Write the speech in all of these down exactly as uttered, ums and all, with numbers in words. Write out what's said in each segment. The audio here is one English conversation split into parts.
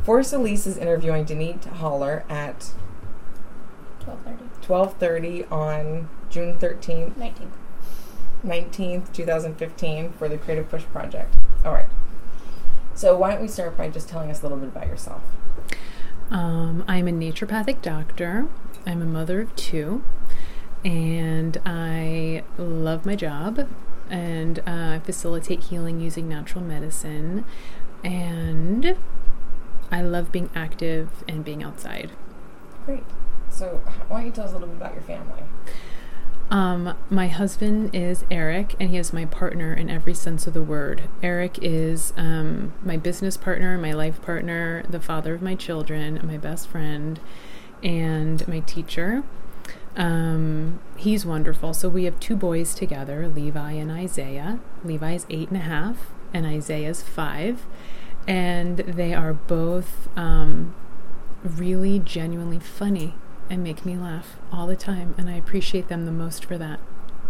Force Elise is interviewing Denise Holler at twelve thirty. twelve thirty on June thirteenth. nineteenth. nineteenth, twenty fifteen for the Creative Push Project. All right. So why don't we start by just telling us a little bit about yourself? Um, I'm a naturopathic doctor. I'm a mother of two. And I love my job. And uh, I facilitate healing using natural medicine. And I love being active and being outside. Great. So why don't you tell us a little bit about your family? Um, my husband is Eric, and he is my partner in every sense of the word. Eric is um, my business partner, my life partner, the father of my children, my best friend, and my teacher. Um, he's wonderful. So we have two boys together, Levi and Isaiah. Levi is eight and a half, and Isaiah is five. And they are both um, really genuinely funny and make me laugh all the time, and I appreciate them the most for that.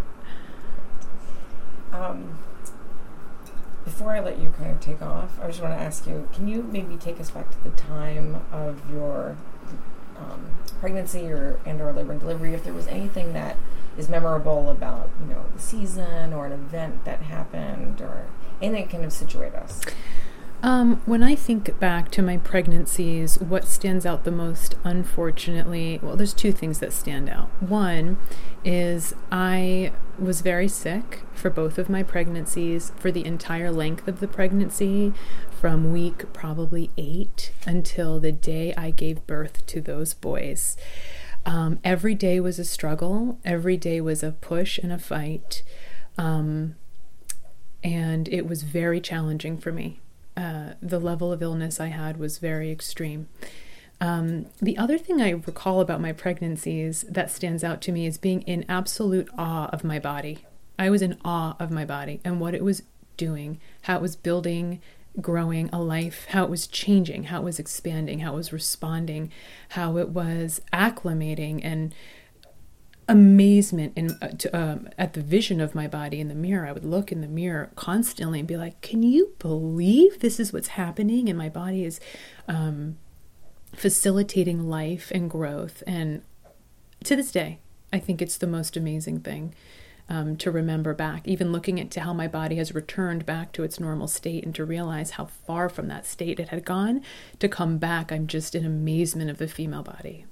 Um, before I let you kind of take off, I just want to ask you, can you maybe take us back to the time of your um, pregnancy or and or labor and delivery, if there was anything that is memorable about, you know, the season or an event that happened or anything that kind of situate us? Um, when I think back to my pregnancies, what stands out the most, unfortunately, well, there's two things that stand out. One is I was very sick for both of my pregnancies for the entire length of the pregnancy, from week probably eight until the day I gave birth to those boys. Um, every day was a struggle. Every day was a push and a fight. Um, and it was very challenging for me. Uh, the level of illness I had was very extreme. Um, the other thing I recall about my pregnancies that stands out to me is being in absolute awe of my body. I was in awe of my body and what it was doing, how it was building, growing a life, how it was changing, how it was expanding, how it was responding, how it was acclimating, and amazement in, uh, to, um, at the vision of my body in the mirror. I would look in the mirror constantly and be like, can you believe this is what's happening? And my body is um, facilitating life and growth. And to this day, I think it's the most amazing thing um, to remember back, even looking into how my body has returned back to its normal state and to realize how far from that state it had gone. To come back, I'm just in amazement of the female body.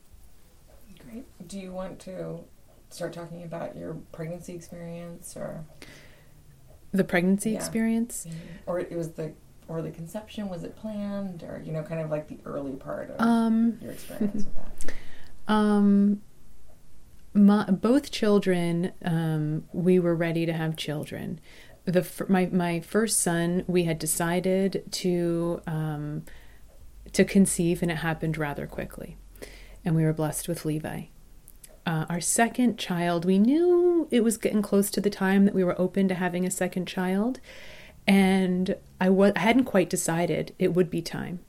Do you want to start talking about your pregnancy experience, or the pregnancy yeah. experience, mm-hmm. or it was the or the conception? Was it planned, or you know, kind of like the early part of um, your experience with that? Um, my, both children, um, we were ready to have children. The my my first son, we had decided to um, to conceive, and it happened rather quickly. And we were blessed with Levi. Uh, our second child, we knew it was getting close to the time that we were open to having a second child. And I, w- I hadn't quite decided it would be time.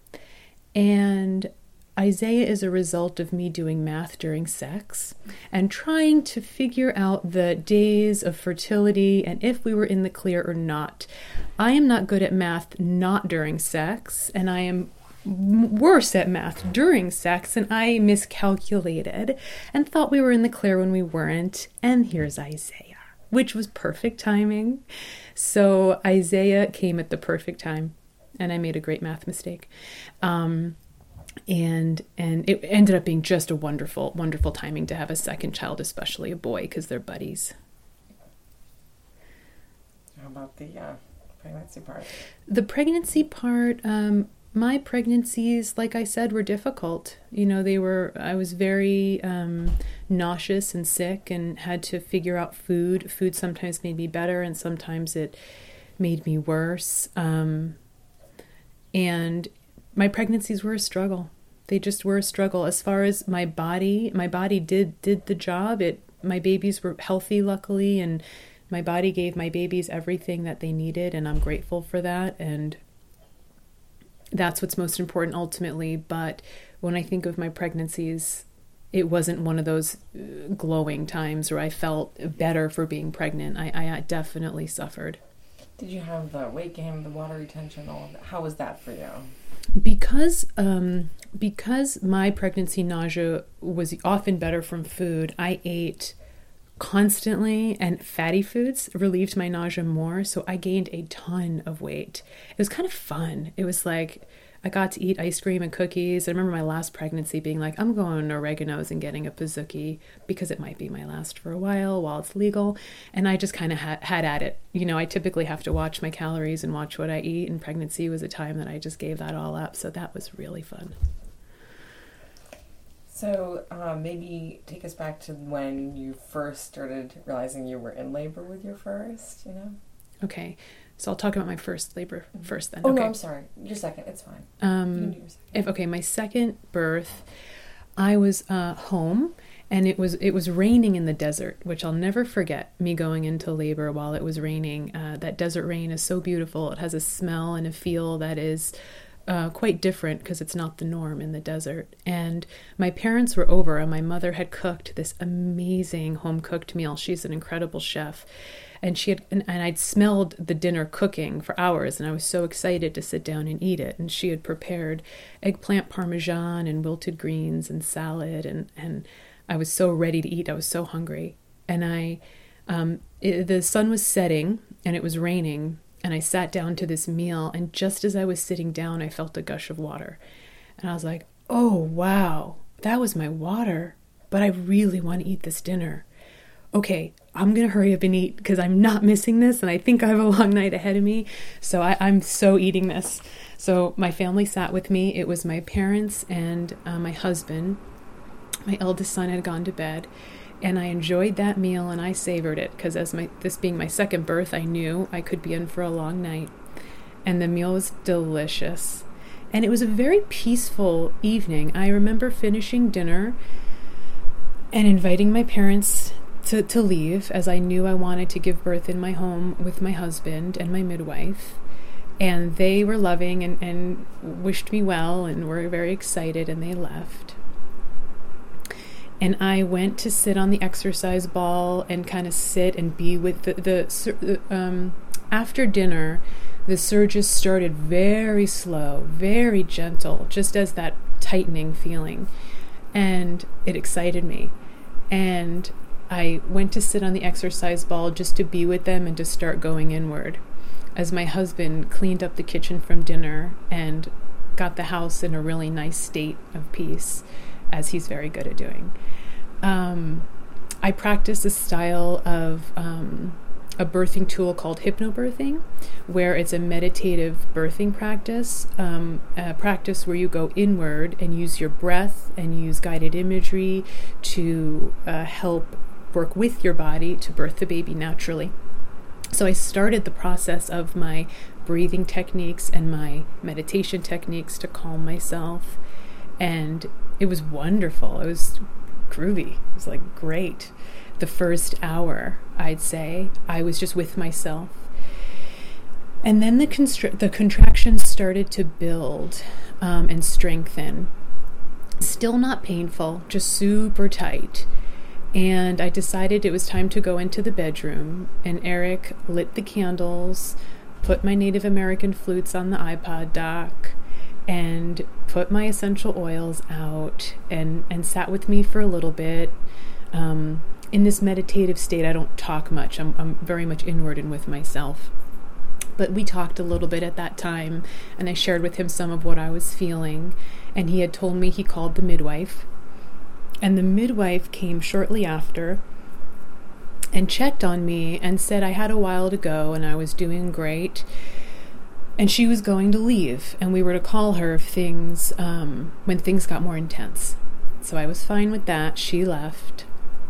And Isaiah is a result of me doing math during sex and trying to figure out the days of fertility and if we were in the clear or not. I am not good at math not during sex, and I am worse at math during sex, and I miscalculated and thought we were in the clear when we weren't. And here's Isaiah, which was perfect timing. So Isaiah came at the perfect time, and I made a great math mistake. Um, and and it ended up being just a wonderful, wonderful timing to have a second child, especially a boy, because they're buddies. How about the uh, pregnancy part? The pregnancy part, um, my pregnancies, like I said, were difficult. You know, they were, I was very um, nauseous and sick and had to figure out food. Food sometimes made me better and sometimes it made me worse. Um, and my pregnancies were a struggle. They just were a struggle. As far as my body, my body did, did the job. It, my babies were healthy, luckily, and my body gave my babies everything that they needed, and I'm grateful for that. And that's what's most important ultimately. But when I think of my pregnancies, it wasn't one of those glowing times where I felt better for being pregnant. I, I definitely suffered. Did you have the weight gain, the water retention, all of that? How was that for you? because um, because my pregnancy nausea was often better from food, I ate constantly, and fatty foods relieved my nausea more. So I gained a ton of weight. It was kind of fun. It was like I got to eat ice cream and cookies. I remember my last pregnancy being like, I'm going to Oregano's and getting a Pizookie because it might be my last for a while while it's legal. And I just kind of had, had at it. You know, I typically have to watch my calories and watch what I eat. And pregnancy was a time that I just gave that all up. So that was really fun. So um, maybe take us back to when you first started realizing you were in labor with your first, you know? Okay. So I'll talk about my first labor first then. Oh, okay. no, I'm sorry. Your second. It's fine. Um, you can do your second. If, okay, my second birth, I was uh, home, and it was it was raining in the desert, which I'll never forget, me going into labor while it was raining. Uh, that desert rain is so beautiful. It has a smell and a feel that is uh, quite different because it's not the norm in the desert. And my parents were over, and my mother had cooked this amazing home-cooked meal. She's an incredible chef. And she had, and, and I'd smelled the dinner cooking for hours, and I was so excited to sit down and eat it. And she had prepared eggplant parmesan and wilted greens and salad, and, and I was so ready to eat. I was so hungry. And I, um, it, the sun was setting, and it was raining, and I sat down to this meal, and just as I was sitting down, I felt a gush of water. And I was like, oh, wow, that was my water, but I really want to eat this dinner. Okay, I'm going to hurry up and eat because I'm not missing this, and I think I have a long night ahead of me. So I, I'm so eating this. So my family sat with me. It was my parents and uh, my husband. My eldest son had gone to bed, and I enjoyed that meal, and I savored it because as my this being my second birth, I knew I could be in for a long night. And the meal was delicious. And it was a very peaceful evening. I remember finishing dinner and inviting my parents To, to leave, as I knew I wanted to give birth in my home with my husband and my midwife. And they were loving and, and wished me well and were very excited, and they left. And I went to sit on the exercise ball and kind of sit and be with the, the um, after dinner, the surges started very slow, very gentle, just as that tightening feeling. And it excited me. And I went to sit on the exercise ball just to be with them and to start going inward as my husband cleaned up the kitchen from dinner and got the house in a really nice state of peace, as he's very good at doing. Um, I practice a style of um, a birthing tool called hypnobirthing, where it's a meditative birthing practice, um, a practice where you go inward and use your breath and use guided imagery to uh, help work with your body to birth the baby naturally. So I started the process of my breathing techniques and my meditation techniques to calm myself, and it was wonderful. It was groovy. It was like great. The first hour, I'd say, I was just with myself. And then the constr- the contractions started to build um, and strengthen. Still not painful, just super tight. And I decided it was time to go into the bedroom, and Eric lit the candles, put my Native American flutes on the iPod dock, and put my essential oils out, and, and sat with me for a little bit. Um, in this meditative state, I don't talk much. I'm, I'm very much inward and with myself. But we talked a little bit at that time, and I shared with him some of what I was feeling. And he had told me he called the midwife. And the midwife came shortly after and checked on me and said I had a while to go and I was doing great. And she was going to leave, and we were to call her if things, um, when things got more intense. So I was fine with that. She left.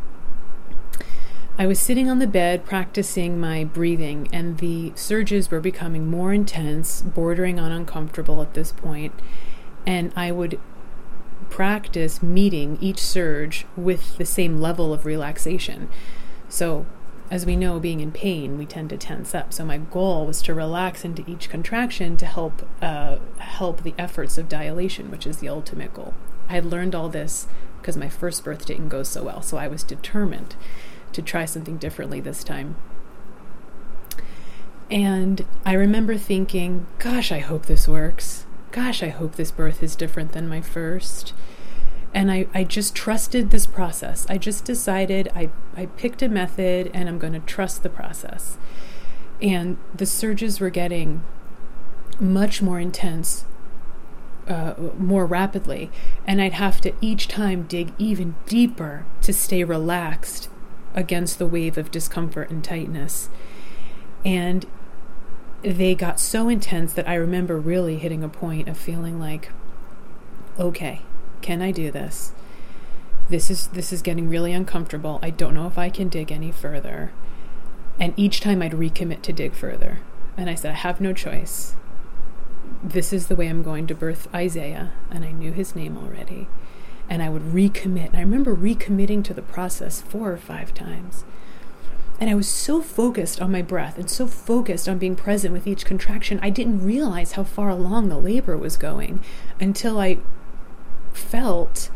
I was sitting on the bed practicing my breathing, and the surges were becoming more intense, bordering on uncomfortable at this point. And I would practice meeting each surge with the same level of relaxation. So, as we know, being in pain, we tend to tense up. So my goal was to relax into each contraction to help uh, help the efforts of dilation, which is the ultimate goal. I had learned all this because my first birth didn't go so well, so I was determined to try something differently this time. And I remember thinking, gosh, I hope this works. gosh, I hope this birth is different than my first. And I, I just trusted this process. I just decided I, I picked a method and I'm going to trust the process. And the surges were getting much more intense, uh, more rapidly. And I'd have to each time dig even deeper to stay relaxed against the wave of discomfort and tightness. And they got so intense that I remember really hitting a point of feeling like, okay, can I do this? This is this is getting really uncomfortable. I don't know if I can dig any further. And each time I'd recommit to dig further. And I said, I have no choice. This is the way I'm going to birth Isaiah. And I knew his name already. And I would recommit. And I remember recommitting to the process four or five times. And I was so focused on my breath and so focused on being present with each contraction, I didn't realize how far along the labor was going until I felt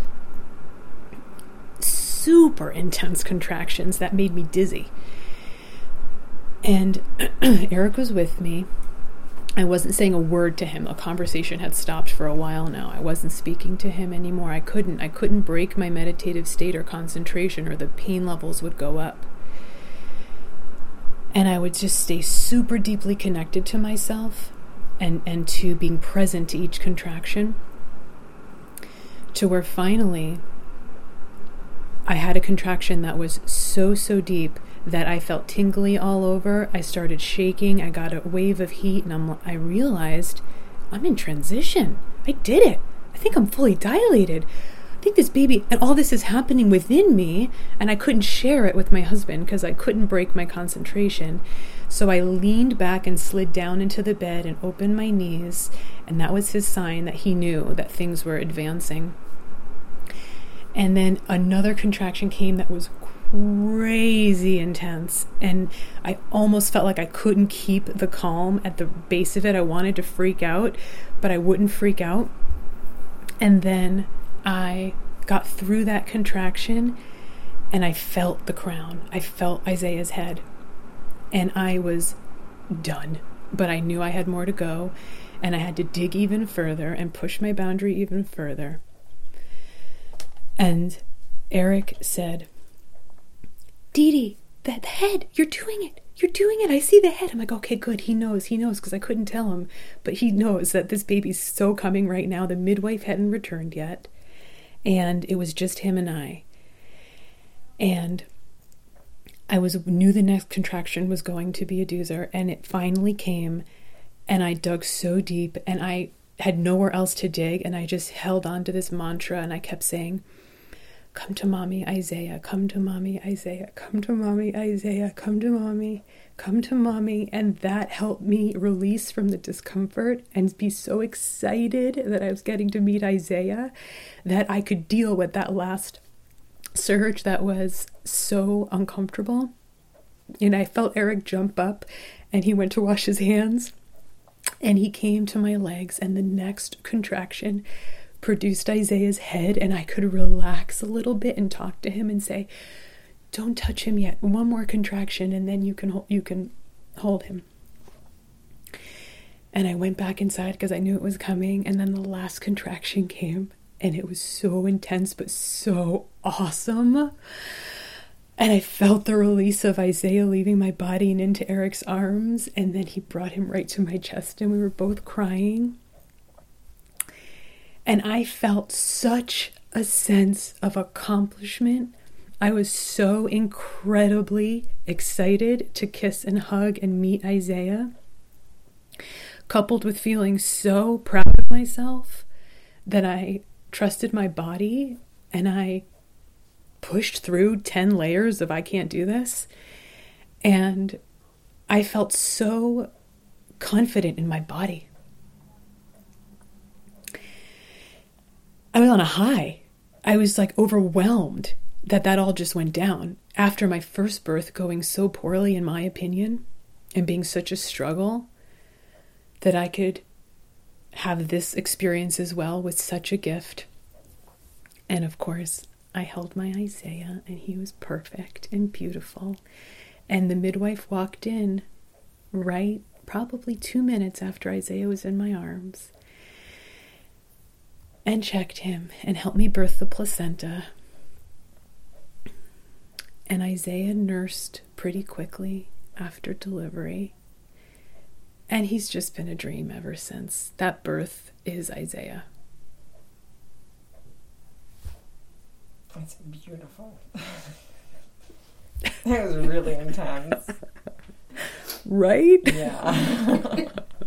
super intense contractions that made me dizzy. And Eric was with me. I wasn't saying a word to him. A conversation had stopped for a while now. I wasn't speaking to him anymore. I couldn't. I couldn't break my meditative state or concentration, or the pain levels would go up. And I would just stay super deeply connected to myself and, and to being present to each contraction, to where finally I had a contraction that was so, so deep that I felt tingly all over. I started shaking. I got a wave of heat, and I'm, I realized I'm in transition. I did it. I think I'm fully dilated. I think this baby, and all this is happening within me, and I couldn't share it with my husband because I couldn't break my concentration. So I leaned back and slid down into the bed and opened my knees, and that was his sign that he knew that things were advancing. And then another contraction came that was crazy intense, and I almost felt like I couldn't keep the calm at the base of it. I wanted to freak out, but I wouldn't freak out. And then I got through that contraction, and I felt the crown. I felt Isaiah's head, and I was done. But I knew I had more to go, and I had to dig even further and push my boundary even further. And Eric said, Dee Dee, that head, you're doing it. You're doing it. I see the head. I'm like, okay, good. He knows. He knows, because I couldn't tell him. But he knows that this baby's so coming right now. The midwife hadn't returned yet. And it was just him and I. And I was knew the next contraction was going to be a doozer, and it finally came, and I dug so deep, and I had nowhere else to dig, and I just held on to this mantra, and I kept saying, come to mommy, Isaiah, come to mommy, Isaiah, come to mommy, Isaiah, come to mommy, come to mommy. And that helped me release from the discomfort and be so excited that I was getting to meet Isaiah that I could deal with that last surge that was so uncomfortable. And I felt Eric jump up, and he went to wash his hands, and he came to my legs, and the next contraction produced Isaiah's head, and I could relax a little bit and talk to him and say, don't touch him yet. One more contraction, and then you can hold, you can hold him. And I went back inside because I knew it was coming, and then the last contraction came, and it was so intense but so awesome. And I felt the release of Isaiah leaving my body and into Eric's arms, and then he brought him right to my chest, and we were both crying. And I felt such a sense of accomplishment. I was so incredibly excited to kiss and hug and meet Isaiah, coupled with feeling so proud of myself that I trusted my body, and I pushed through ten layers of I can't do this. And I felt so confident in my body. I was on a high. I was like overwhelmed that that all just went down after my first birth going so poorly, in my opinion, and being such a struggle, that I could have this experience as well with such a gift. And of course, I held my Isaiah, and he was perfect and beautiful. And the midwife walked in right probably two minutes after Isaiah was in my arms. and checked him and helped me birth the placenta. And Isaiah nursed pretty quickly after delivery. And he's just been a dream ever since. That birth is Isaiah. That's beautiful. That was really intense. Right? Yeah.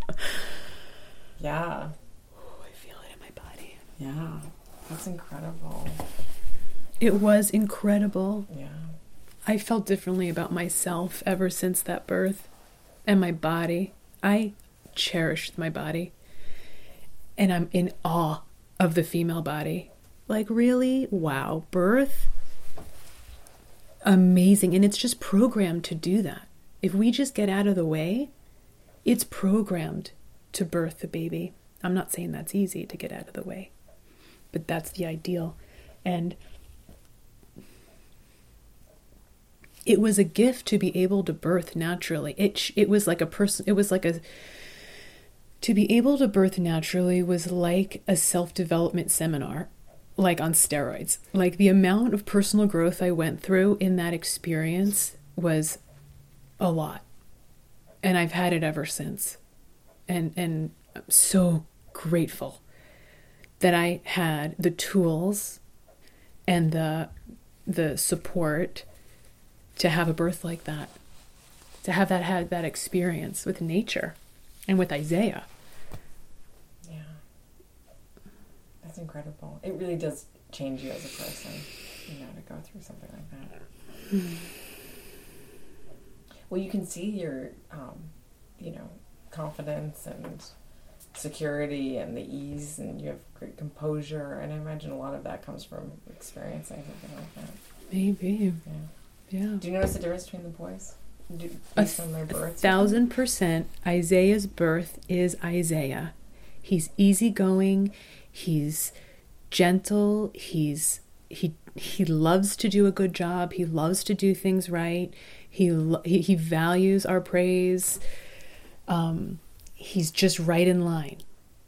Yeah. Oh, I feel it in my body. Yeah. That's incredible. It was incredible. Yeah. I felt differently about myself ever since that birth and my body. I cherished my body. And I'm in awe of the female body. Like, really? Wow. Birth? Amazing. And it's just programmed to do that. If we just get out of the way, it's programmed to birth the baby. I'm not saying that's easy to get out of the way, but that's the ideal. And it was a gift to be able to birth naturally. It it was like a person. It was like a to be able to birth naturally was like a self-development seminar, like on steroids. Like the amount of personal growth I went through in that experience was a lot, and I've had it ever since. And and I'm so grateful that I had the tools and the the support to have a birth like that, to have that had that experience with nature and with Isaiah. Yeah. That's incredible. It really does change you as a person, you know, to go through something like that. Mm. Well, you can see your, um, you know, confidence and security and the ease, and you have great composure, and I imagine a lot of that comes from experiencing something like that. Maybe. Yeah. Yeah. Do you notice the difference between the boys? Do, based on their births? A thousand percent. Isaiah's birth is Isaiah. He's easygoing. He's gentle. He's he he loves to do a good job. He loves to do things right. He he, he values our praise. Um, he's just right in line.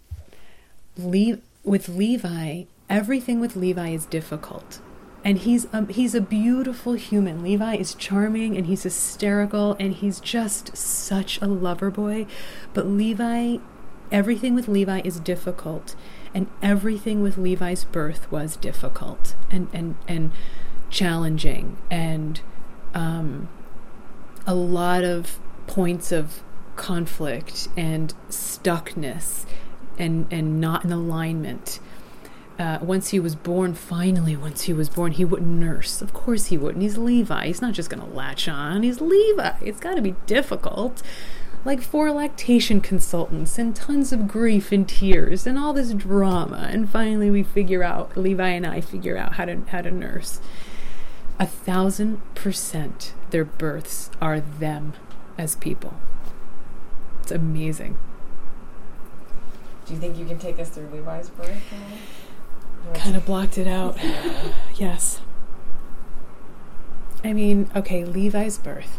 Le- with Levi, everything with Levi is difficult. And he's um, he's a beautiful human. Levi is charming and he's hysterical and he's just such a lover boy. But Levi, everything with Levi is difficult. And everything with Levi's birth was difficult and, and, and challenging. And um, a lot of points of conflict and stuckness and, and not in alignment. Uh, once he was born, finally, once he was born, he wouldn't nurse. Of course he wouldn't. He's Levi. He's not just going to latch on. He's Levi. It's got to be difficult. Like four lactation consultants and tons of grief and tears and all this drama. And finally we figure out, Levi and I figure out how to how to nurse. A thousand percent their births are them as people. It's amazing. Do you think you can take us through Levi's birth? Kind of blocked it out. Yes. I mean, okay, Levi's birth.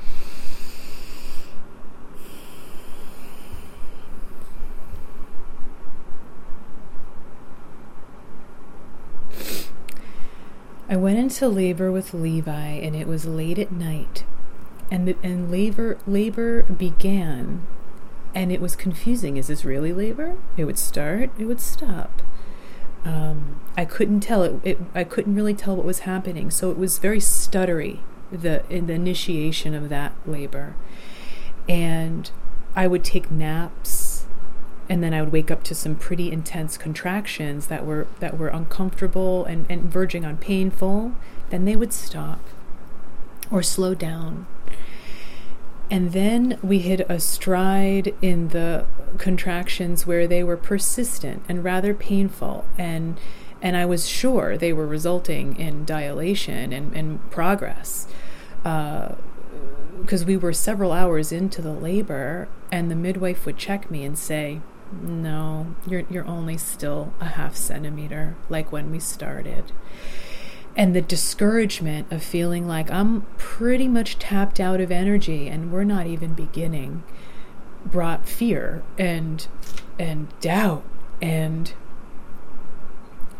I went into labor with Levi, and it was late at night, and the, and labor labor began, and it was confusing. Is this really labor? It would start, it would stop. Um, I couldn't tell it, it. I couldn't really tell what was happening. So it was very stuttery, the in the initiation of that labor. And I would take naps, and then I would wake up to some pretty intense contractions that were that were uncomfortable and, and verging on painful. Then they would stop or slow down. And then we hit a stride in the contractions where they were persistent and rather painful, and and I was sure they were resulting in dilation and, and progress, because uh, we were several hours into the labor, and the midwife would check me and say, "No, you're you're only still a half centimeter, like when we started." And the discouragement of feeling like I'm pretty much tapped out of energy and we're not even beginning brought fear and and doubt and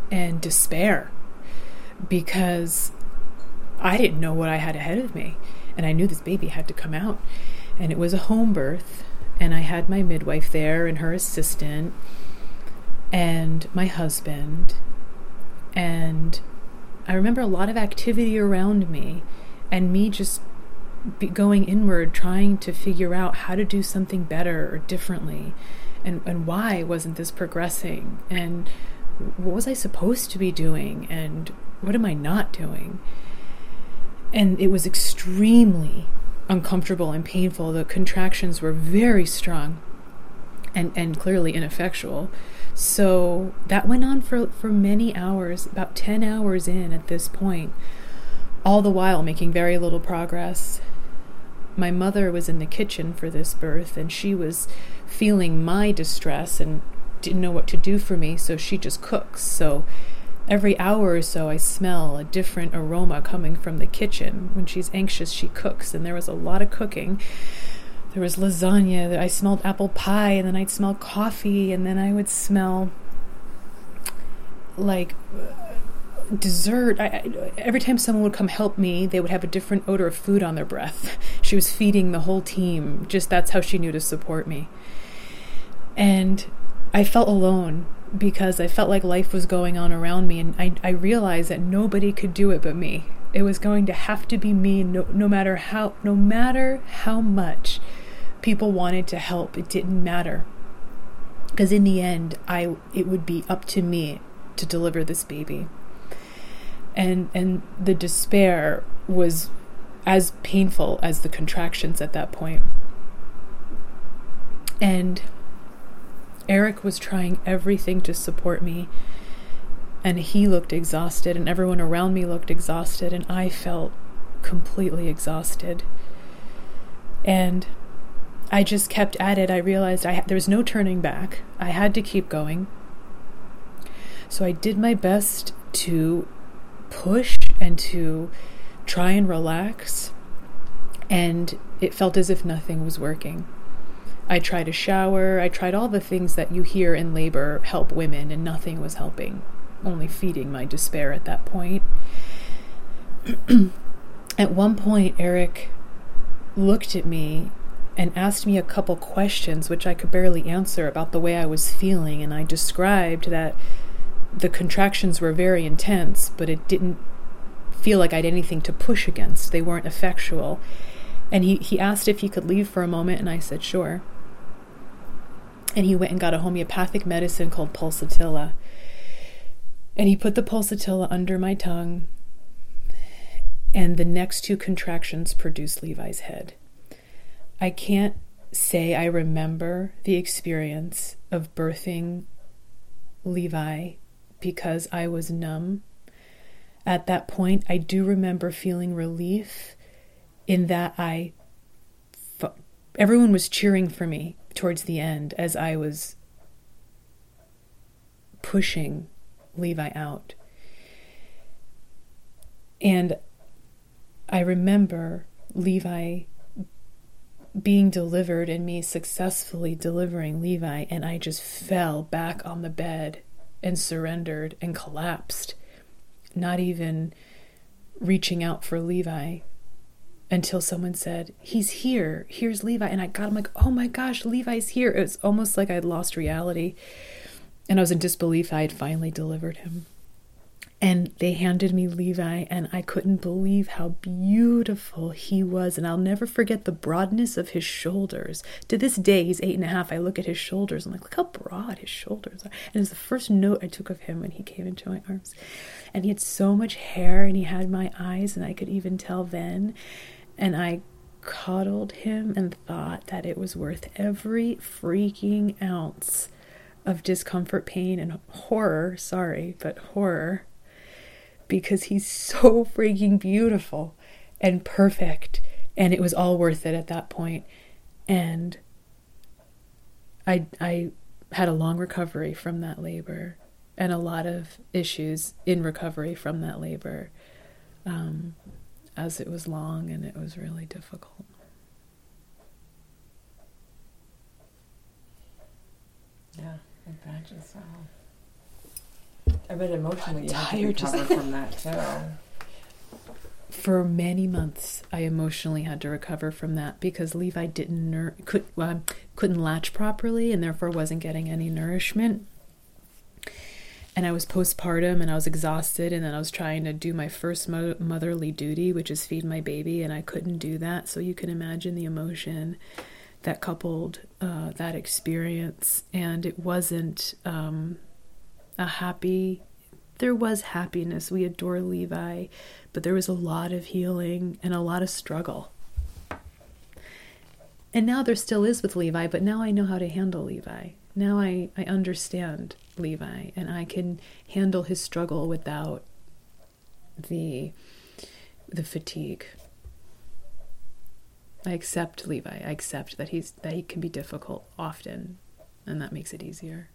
and despair, because I didn't know what I had ahead of me. And I knew this baby had to come out. And it was a home birth. And I had my midwife there and her assistant and my husband. And I remember a lot of activity around me and me just be going inward, trying to figure out how to do something better or differently. And, and why wasn't this progressing? And what was I supposed to be doing? And what am I not doing? And it was extremely uncomfortable and painful. The contractions were very strong and, and clearly ineffectual. So that went on for, for many hours, about ten hours in at this point, all the while making very little progress. My mother was in the kitchen for this birth, and she was feeling my distress and didn't know what to do for me, so she just cooks. So every hour or so, I smell a different aroma coming from the kitchen. When she's anxious, she cooks, and there was a lot of cooking. There was lasagna, I smelled apple pie, and then I'd smell coffee, and then I would smell like dessert. I, I, every time someone would come help me, they would have a different odor of food on their breath. She was feeding the whole team. Just that's how she knew to support me. And I felt alone, because I felt like life was going on around me, and I, I realized that nobody could do it but me. It was going to have to be me, no, no matter how, no matter how much people wanted to help. It didn't matter, because in the end, I it would be up to me to deliver this baby. And and the despair was as painful as the contractions at that point. And Eric was trying everything to support me, and he looked exhausted, and everyone around me looked exhausted, and I felt completely exhausted. And I just kept at it. I realized I ha- there was no turning back. I had to keep going. So I did my best to push and to try and relax, and it felt as if nothing was working. I tried a shower, I tried all the things that you hear in labor help women, and nothing was helping, only feeding my despair at that point. At one point, Eric looked at me and asked me a couple questions, which I could barely answer, about the way I was feeling, and I described that the contractions were very intense, but it didn't feel like I had anything to push against. They weren't effectual. And he, he asked if he could leave for a moment, and I said, sure. And he went and got a homeopathic medicine called Pulsatilla. And he put the Pulsatilla under my tongue, and the next two contractions produced Levi's head. I can't say I remember the experience of birthing Levi because I was numb. At that point, I do remember feeling relief in that I, everyone was cheering for me towards the end as I was pushing Levi out. And I remember Levi being delivered and me successfully delivering Levi, and I just fell back on the bed and surrendered and collapsed, not even reaching out for Levi until someone said, he's here, here's Levi. And I got him like, oh my gosh, Levi's here. It was almost like I'd lost reality, and I was in disbelief I had finally delivered him. And they handed me Levi, and I couldn't believe how beautiful he was. And I'll never forget the broadness of his shoulders. To this day, he's eight and a half. I look at his shoulders. I'm like, look how broad his shoulders are. And it was the first note I took of him when he came into my arms. And he had so much hair, and he had my eyes, and I could even tell then. And I coddled him and thought that it was worth every freaking ounce of discomfort, pain, and horror. Sorry, but horror. Because he's so freaking beautiful and perfect. And it was all worth it at that point. And I I had a long recovery from that labor, and a lot of issues in recovery from that labor, um, as it was long and it was really difficult. Yeah, I imagine so. I bet emotionally you have to tired recover just- from that too. For many months, I emotionally had to recover from that because Levi didn't nur- could uh, couldn't latch properly and therefore wasn't getting any nourishment. And I was postpartum and I was exhausted, and then I was trying to do my first mo- motherly duty, which is feed my baby, and I couldn't do that. So you can imagine the emotion that coupled uh, that experience, and it wasn't um, a happy. There was happiness. We adore Levi, but there was a lot of healing and a lot of struggle. And now there still is with Levi, but now I know how to handle Levi. Now I, I understand Levi, and I can handle his struggle without the the fatigue. I accept Levi. I accept that he's that he can be difficult often, and that makes it easier.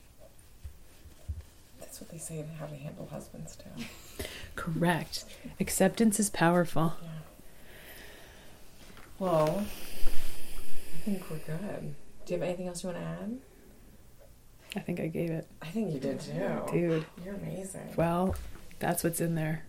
That's what they say, how to handle husbands too. Correct. Acceptance is powerful. Yeah. Well, I think we're good. Do you have anything else you want to add? I think I gave it. I think you did too. Dude. You're amazing. Well, that's what's in there.